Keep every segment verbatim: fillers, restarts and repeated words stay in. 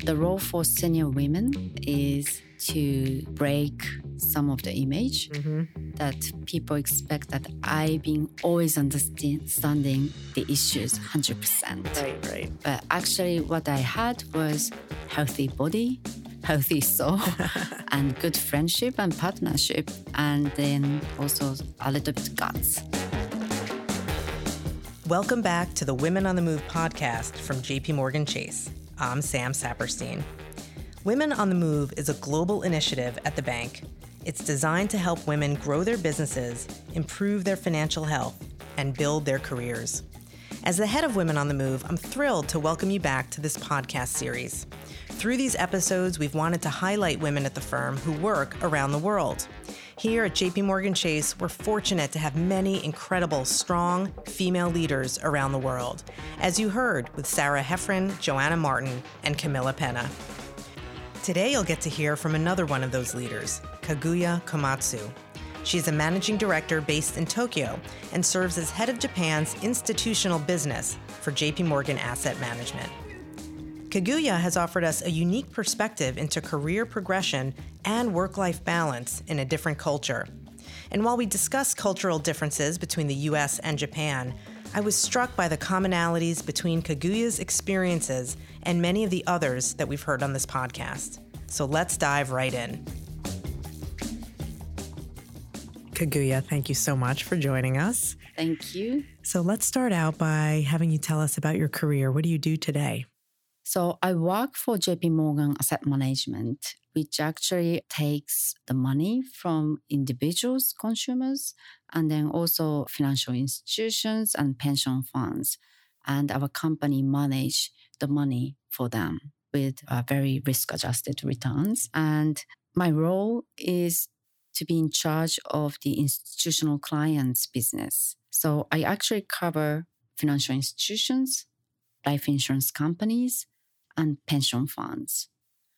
the role for senior women is to break some of the image mm-hmm. that people expect that I being always understanding the issues one hundred percent. Right, right. But actually what I had was healthy body, healthy soul, and good friendship and partnership, and then also a little bit guts. Welcome back to the Women on the Move podcast from J P Morgan Chase. I'm Sam Saperstein. Women on the Move is a global initiative at the bank. It's designed to help women grow their businesses, improve their financial health, and build their careers. As the head of Women on the Move, I'm thrilled to welcome you back to this podcast series. Through these episodes, we've wanted to highlight women at the firm who work around the world. Here at J P Morgan Chase, we're fortunate to have many incredible, strong female leaders around the world, as you heard with Sarah Heffron, Joanna Martin, and Camilla Penna. Today, you'll get to hear from another one of those leaders, Kaguya Komatsu. She's a managing director based in Tokyo and serves as head of Japan's institutional business for J P Morgan Asset Management. Kaguya has offered us a unique perspective into career progression and work-life balance in a different culture. And while we discuss cultural differences between the U S and Japan, I was struck by the commonalities between Kaguya's experiences and many of the others that we've heard on this podcast. So let's dive right in. Kaguya, thank you so much for joining us. Thank you. So let's start out by having you tell us about your career. What do you do today? So I work for J P Morgan Asset Management, which actually takes the money from individuals, consumers, and then also financial institutions and pension funds. And our company manage the money for them with uh, very risk-adjusted returns. And my role is to be in charge of the institutional clients' business. So I actually cover financial institutions, life insurance companies, and pension funds.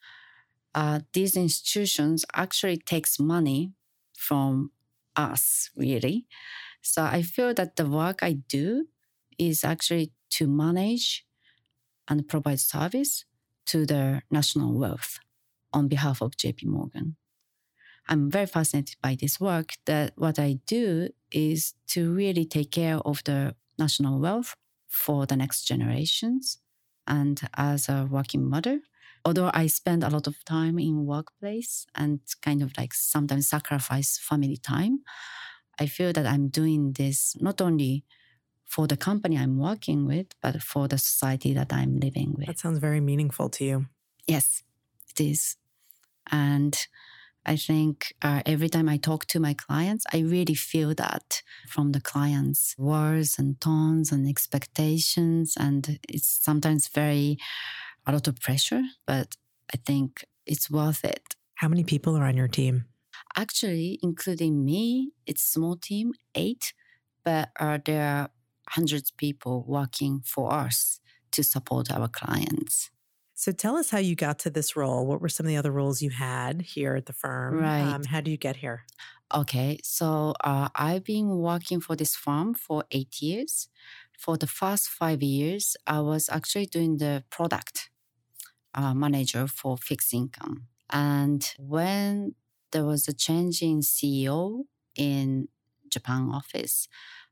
Uh, these institutions actually takes money from us, really. So I feel that the work I do is actually to manage and provide service to the national wealth on behalf of J P Morgan. I'm very fascinated by this work, that what I do is to really take care of the national wealth for the next generations. And as a working mother, although I spend a lot of time in workplace and kind of like sometimes sacrifice family time, I feel that I'm doing this not only for the company I'm working with, but for the society that I'm living with. That sounds very meaningful to you. Yes, it is. And I think uh, every time I talk to my clients, I really feel that from the clients' words and tones and expectations. And it's sometimes very, a lot of pressure, but I think it's worth it. How many people are on your team? Actually, including me, it's a small team, eight, but uh, there are hundreds of people working for us to support our clients. So tell us how you got to this role. What were some of the other roles you had here at the firm? Right. Um, how do you get here? Okay, so uh, I've been working for this firm for eight years. For the first five years, I was actually doing the product uh, manager for fixed income. And when there was a change in C E O in Japan office,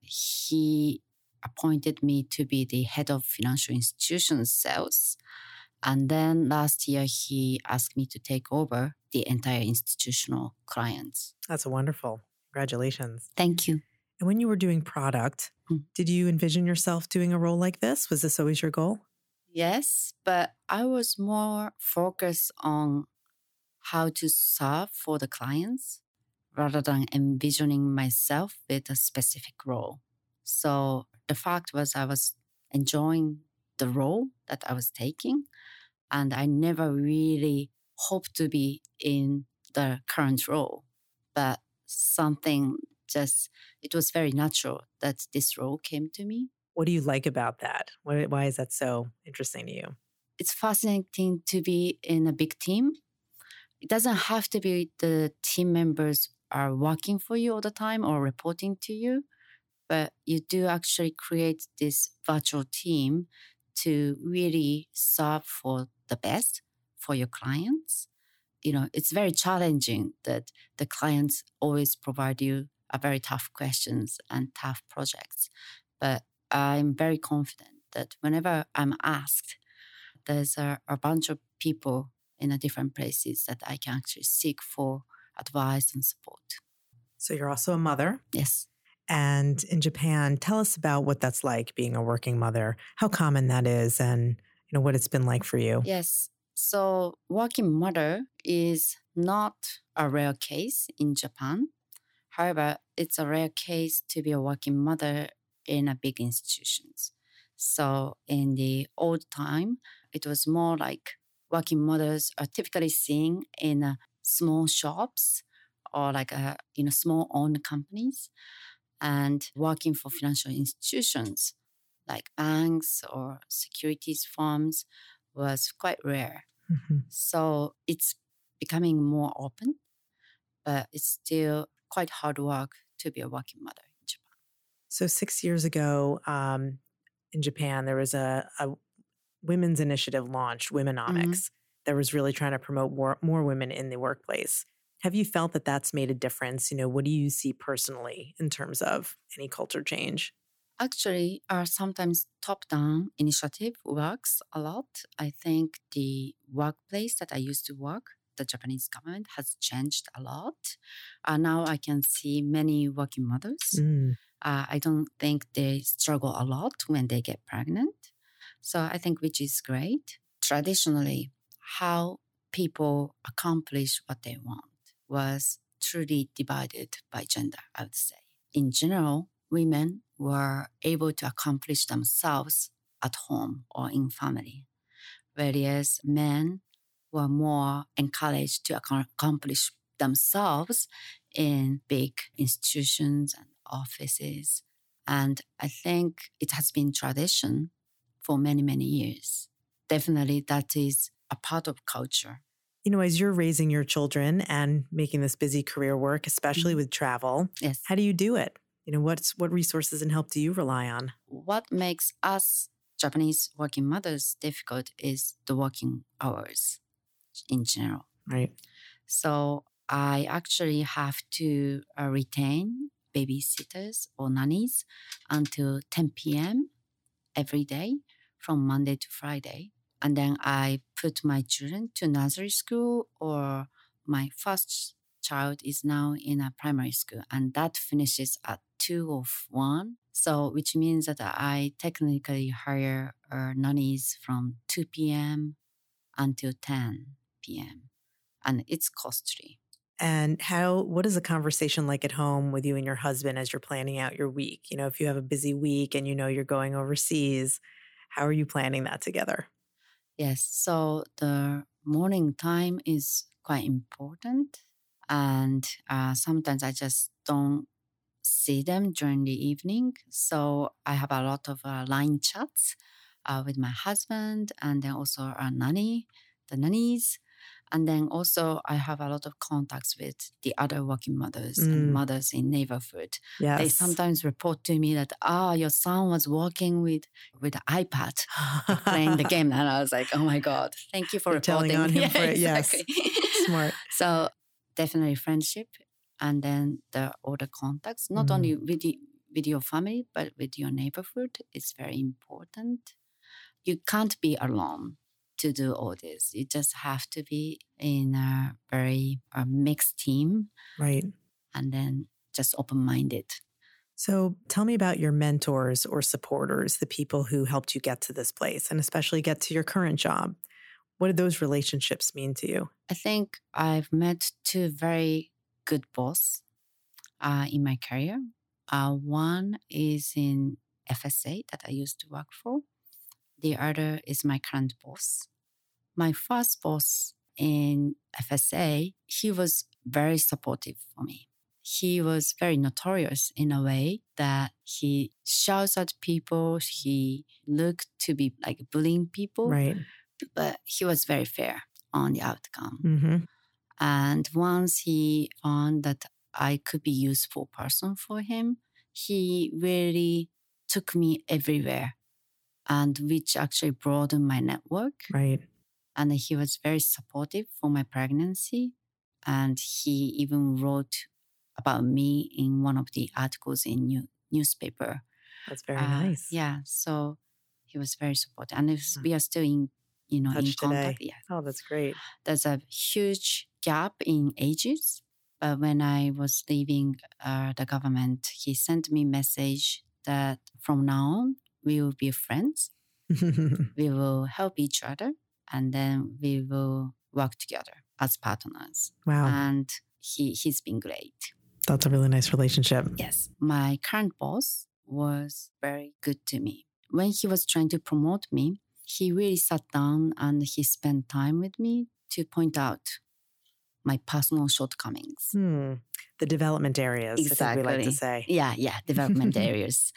he appointed me to be the head of financial institutions sales. And then last year, he asked me to take over the entire institutional clients. That's wonderful. Congratulations. Thank you. And when you were doing product, mm. did you envision yourself doing a role like this? Was this always your goal? Yes, but I was more focused on how to serve for the clients rather than envisioning myself with a specific role. So the fact was I was enjoying the role that I was taking, and I never really hoped to be in the current role. But something just, it was very natural that this role came to me. What do you like about that? Why, why is that so interesting to you? It's fascinating to be in a big team. It doesn't have to be the team members are working for you all the time or reporting to you, but you do actually create this virtual team to really serve for the best for your clients. You know, it's very challenging that the clients always provide you a very tough questions and tough projects. But I'm very confident that whenever I'm asked, there's a, a bunch of people in a different places that I can actually seek for advice and support. So you're also a mother. Yes. And in Japan, tell us about what that's like being a working mother, how common that is, and you know what it's been like for you. Yes. So working mother is not a rare case in Japan. However, it's a rare case to be a working mother in a big institutions. So in the old time, it was more like working mothers are typically seen in uh, small shops or like a, you know, small owned companies, and working for financial institutions like banks or securities firms was quite rare. Mm-hmm. So it's becoming more open, but it's still quite hard work to be a working mother in Japan. So six years ago um, in Japan, there was a, a women's initiative launched, Womenomics, mm-hmm. that was really trying to promote more, more women in the workplace. Have you felt that that's made a difference? You know, what do you see personally in terms of any culture change? Actually, uh, sometimes top-down initiative works a lot. I think the workplace that I used to work, the Japanese government, has changed a lot. Uh, now I can see many working mothers. Mm. Uh, I don't think they struggle a lot when they get pregnant. So I think which is great. Traditionally, how people accomplish what they want was truly divided by gender, I would say. In general, women were able to accomplish themselves at home or in family, whereas men were more encouraged to accomplish themselves in big institutions and offices. And I think it has been tradition for many, many years. Definitely that is a part of culture. You know, as you're raising your children and making this busy career work, especially mm-hmm. with travel, yes. How do you do it? You know, what's what resources and help do you rely on? What makes us Japanese working mothers difficult is the working hours in general. Right. So I actually have to uh, retain babysitters or nannies until ten p.m. every day from Monday to Friday. And then I put my children to nursery school, or my first child is now in a primary school, and that finishes at two or one. So which means that I technically hire uh, nannies from two p.m. until ten p.m. and it's costly. And how, what is a conversation like at home with you and your husband as you're planning out your week? You know, if you have a busy week and you know you're going overseas, how are you planning that together? Yes, so the morning time is quite important. And uh, sometimes I just don't see them during the evening. So I have a lot of uh, line chats uh, with my husband, and then also our nanny, the nannies. And then also I have a lot of contacts with the other working mothers mm. and mothers in neighborhood. Yes. They sometimes report to me that, ah, oh, your son was working with with the iPad playing the game. And I was like, oh my God, thank you for You're reporting. Telling on him yeah, for it. exactly. Yes. Smart. So definitely friendship, and then the older contacts, not mm. only with, the, with your family, but with your neighborhood. It's very important. You can't be alone to do all this. You just have to be in a very a mixed team. Right. And then just open-minded. So tell me about your mentors or supporters, the people who helped you get to this place and especially get to your current job. What did those relationships mean to you? I think I've met two very good boss uh, in my career. Uh, one is in F S A that I used to work for. The other is my current boss. My first boss in F S A, he was very supportive for me. He was very notorious in a way that he shouts at people. He looked to be like bullying people. Right. But he was very fair on the outcome. Mm-hmm. And once he found that I could be a useful person for him, he really took me everywhere, and which actually broadened my network. Right. And he was very supportive for my pregnancy. And he even wrote about me in one of the articles in new, newspaper. That's very Uh, nice. Yeah, so he was very supportive. And if Mm. we are still in, you know, in Touch contact. today. Yeah. Oh, that's great. There's a huge gap in ages. But when I was leaving uh, the government, he sent me a message that from now on, we will be friends. We will help each other, and then we will work together as partners. Wow. And he, he's been great. That's a really nice relationship. Yes. My current boss was very good to me. When he was trying to promote me, he really sat down and he spent time with me to point out my personal shortcomings. Hmm. The development areas, Exactly. I think we like to say. Yeah, yeah, development areas.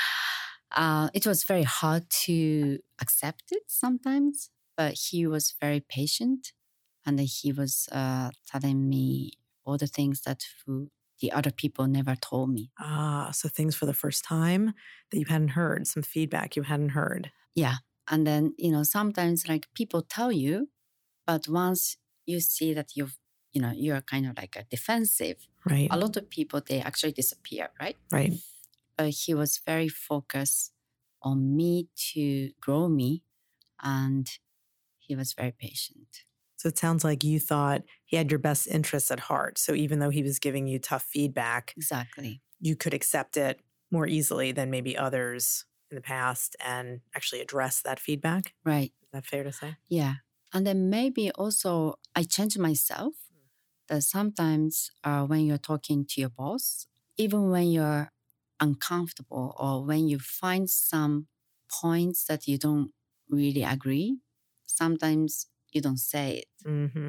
Uh, it was very hard to accept it sometimes, but he was very patient, and he was uh, telling me all the things that who the other people never told me. Ah, so things for the first time that you hadn't heard, some feedback you hadn't heard. Yeah. And then, you know, sometimes like people tell you, but once you see that you've, you know, you're kind of like a defensive, Right. a lot of people, they actually disappear, right? Right. But he was very focused on me to grow me, and he was very patient. So it sounds like you thought he had your best interests at heart. So even though he was giving you tough feedback, Exactly. you could accept it more easily than maybe others in the past and actually address that feedback. Right. Is that fair to say? Yeah. And then maybe also I changed myself, that sometimes uh, when you're talking to your boss, even when you're uncomfortable or when you find some points that you don't really agree, sometimes you don't say it. Mm-hmm.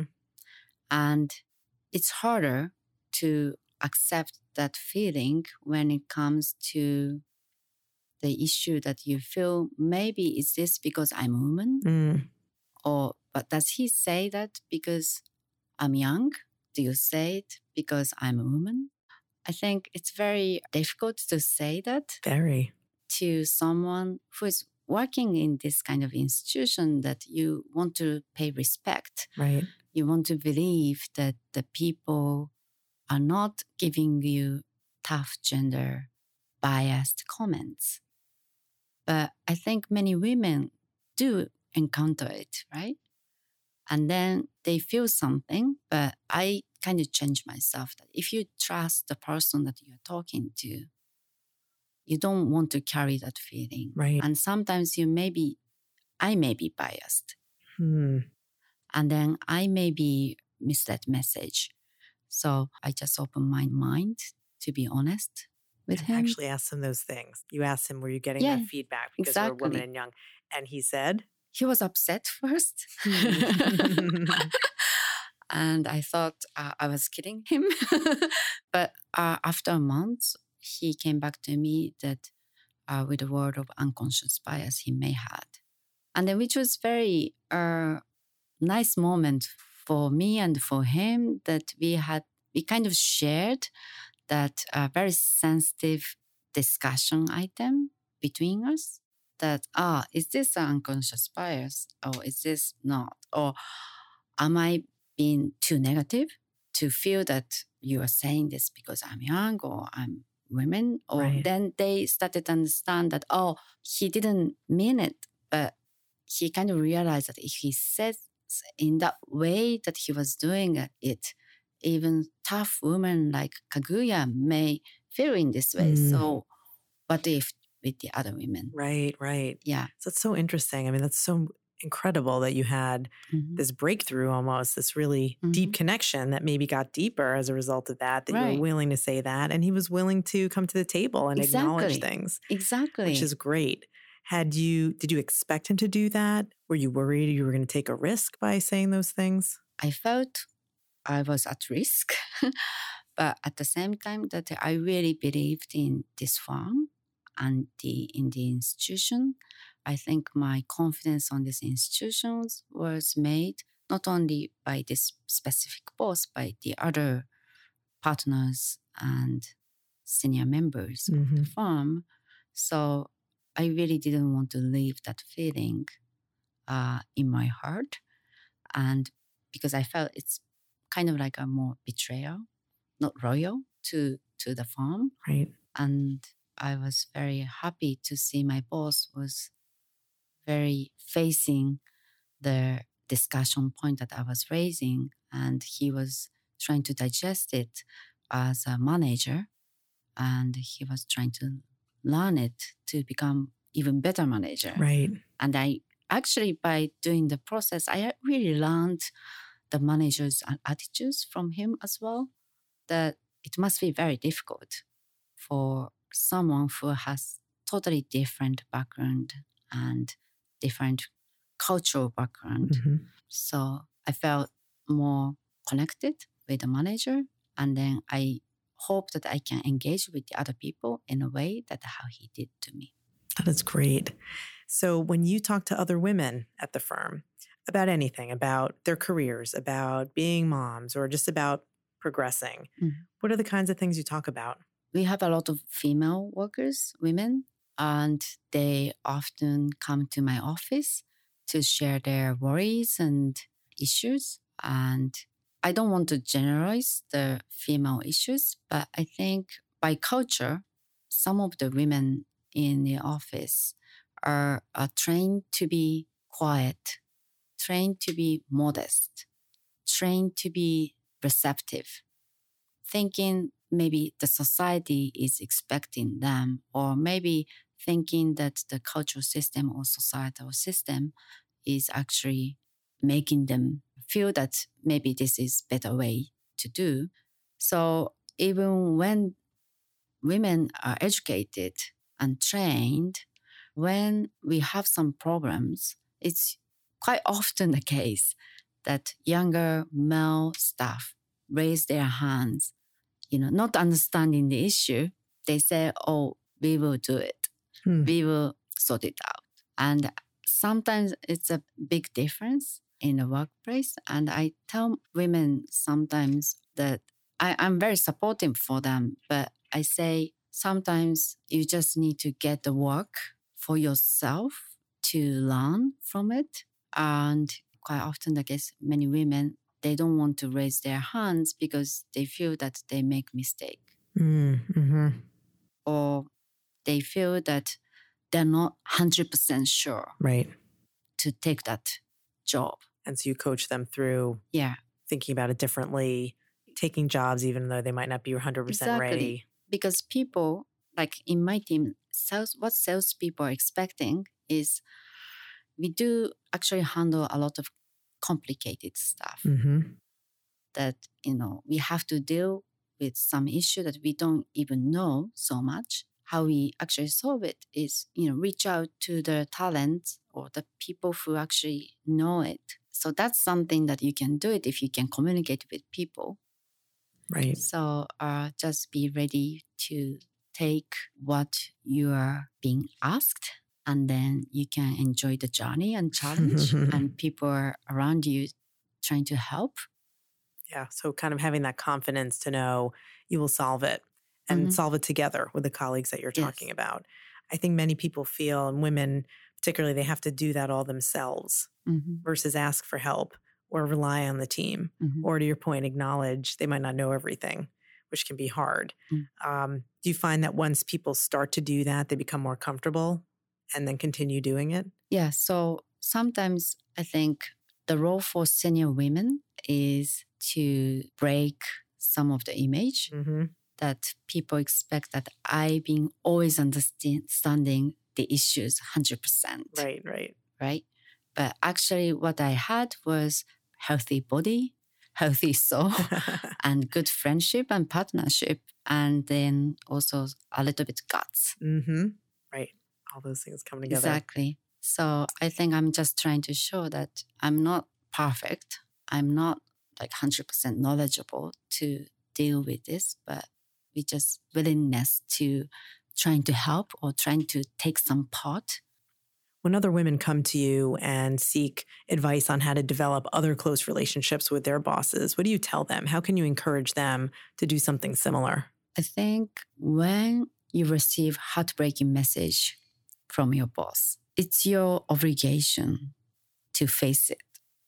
And it's harder to accept that feeling when it comes to the issue that you feel, maybe is this because I'm a woman? Mm. Or, but does he say that because I'm young? Do you say it because I'm a woman? I think it's very difficult to say that Very. to someone who is working in this kind of institution, that you want to pay respect. Right. You want to believe that the people are not giving you tough gender biased comments. But I think many women do encounter it, right? And then they feel something, but I kind of change myself that if you trust the person that you're talking to, you don't want to carry that feeling. Right. And sometimes you may be, I may be biased. Hmm. And then I may be misled message. So I just open my mind to be honest with And him. actually asked him those things. You asked him, were you getting Yeah, that feedback because you're a woman exactly. and young? And he said? He was upset first. And I thought uh, I was kidding him. But uh, after a month, he came back to me that uh, with a word of unconscious bias he may had. And then which was very uh, nice moment for me and for him, that we had, we kind of shared that uh, very sensitive discussion item between us. That, ah, is this an unconscious bias? Or is this not? Or am I being too negative to feel that you are saying this because I'm young or I'm women? Or Right. then they started to understand that, oh, he didn't mean it, but he kind of realized that if he says in that way that he was doing it, even tough women like Kaguya may feel in this way. Mm. So what if with the other women? Right, right. Yeah. So it's so interesting. I mean, that's so incredible that you had Mm-hmm. this breakthrough almost, this really Mhm. deep connection that maybe got deeper as a result of that, that you Right. were willing to say that. And he was willing to come to the table and acknowledge Exactly. things, Exactly. which is great. Had you, did you expect him to do that? Were you worried you were going to take a risk by saying those things? I felt I was at risk, but at the same time that I really believed in this firm and the in the institution. I think my confidence on these institutions was made not only by this specific boss, by the other partners and senior members of the Mhm. firm. So I really didn't want to leave that feeling uh, in my heart. And because I felt it's kind of like a more betrayal, not loyal to, to the firm. Right. And I was very happy to see my boss was very facing the discussion point that I was raising, and he was trying to digest it as a manager, and he was trying to learn it to become even better manager. Right. And I actually, by doing the process, I really learned the manager's attitudes from him as well, that it must be very difficult for someone who has totally different background and different cultural background. Mm-hmm. So I felt more connected with the manager, and then I hope that I can engage with the other people in a way that how he did to me. That is great. So when you talk to other women at the firm about anything, about their careers, about being moms, or just about progressing, mm-hmm. what are the kinds of things you talk about? We have a lot of female workers, women, and they often come to my office to share their worries and issues. And I don't want to generalize the female issues, but I think by culture, some of the women in the office are, are trained to be quiet, trained to be modest, trained to be receptive, thinking maybe the society is expecting them, or maybe thinking that the cultural system or societal system is actually making them feel that maybe this is a better way to do. So even when women are educated and trained, when we have some problems, it's quite often the case that younger male staff raise their hands, you know, not understanding the issue. They say, oh, we will do it. Hmm. We will sort it out. And sometimes it's a big difference in the workplace. And I tell women sometimes that I, I'm very supportive for them, but I say sometimes you just need to get the work for yourself to learn from it. And quite often, I guess many women, they don't want to raise their hands because they feel that they make mistake. Mm-hmm. Or they feel that they're not one hundred percent sure right. to take that job. And so you coach them through yeah. thinking about it differently, taking jobs even though they might not be one hundred percent exactly. ready. Because people, like in my team, sales, what salespeople are expecting is we do actually handle a lot of complicated stuff mm-hmm. that, you know, we have to deal with some issue that we don't even know so much. How we actually solve it is, you know, reach out to the talent or the people who actually know it. So that's something that you can do it if you can communicate with people. Right. So uh, just be ready to take what you are being asked, and then you can enjoy the journey and challenge and people are around you trying to help. Yeah. So kind of having that confidence to know you will solve it and mm-hmm. solve it together with the colleagues that you're yes. talking about. I think many people feel, and women particularly, they have to do that all themselves mm-hmm. versus ask for help or rely on the team. Mm-hmm. Or to your point, acknowledge they might not know everything, which can be hard. Mm-hmm. Um, do you find that once people start to do that, they become more comfortable and then continue doing it? Yeah. So sometimes I think the role for senior women is to break some of the image mm-hmm. that people expect that I being always understanding the issues one hundred percent. Right, right. Right. But actually what I had was healthy body, healthy soul, and good friendship and partnership. And then also a little bit guts. Mm-hmm. Right. All those things come together. Exactly. So I think I'm just trying to show that I'm not perfect. I'm not like one hundred percent knowledgeable to deal with this, but we just willingness to trying to help or trying to take some part. When other women come to you and seek advice on how to develop other close relationships with their bosses, what do you tell them? How can you encourage them to do something similar? I think when you receive heartbreaking message from your boss, it's your obligation to face it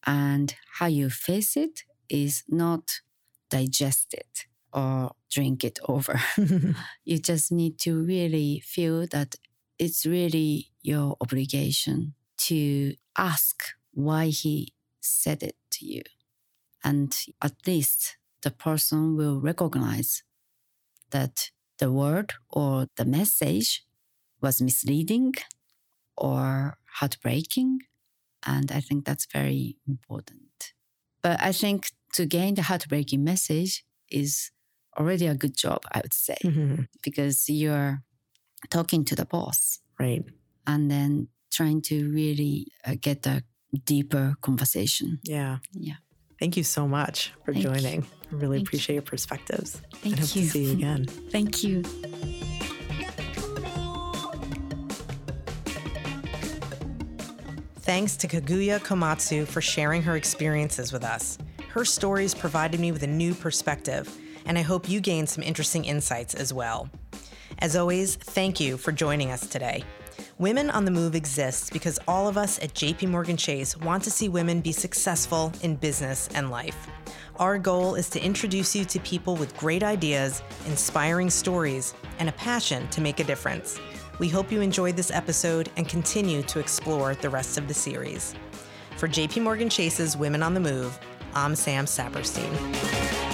And how you face it is not digest it or drink it over. You just need to really feel that it's really your obligation to ask why he said it to you. And at least the person will recognize that the word or the message was misleading or heartbreaking. And I think that's very important. But I think to gain the heartbreaking message is already a good job, I would say, mm-hmm. because you're talking to the boss. Right. And then trying to really uh, get a deeper conversation. Yeah. Yeah. Thank you so much for Thank joining. You. I really Thank appreciate you. your perspectives. Thank I hope you. to see you again. Thank you. Thanks to Kaguya Komatsu for sharing her experiences with us. Her stories provided me with a new perspective, and I hope you gained some interesting insights as well. As always, thank you for joining us today. Women on the Move exists because all of us at J P Morgan Chase want to see women be successful in business and life. Our goal is to introduce you to people with great ideas, inspiring stories, and a passion to make a difference. We hope you enjoyed this episode and continue to explore the rest of the series. For J P Morgan Chase's Women on the Move, I'm Sam Saperstein.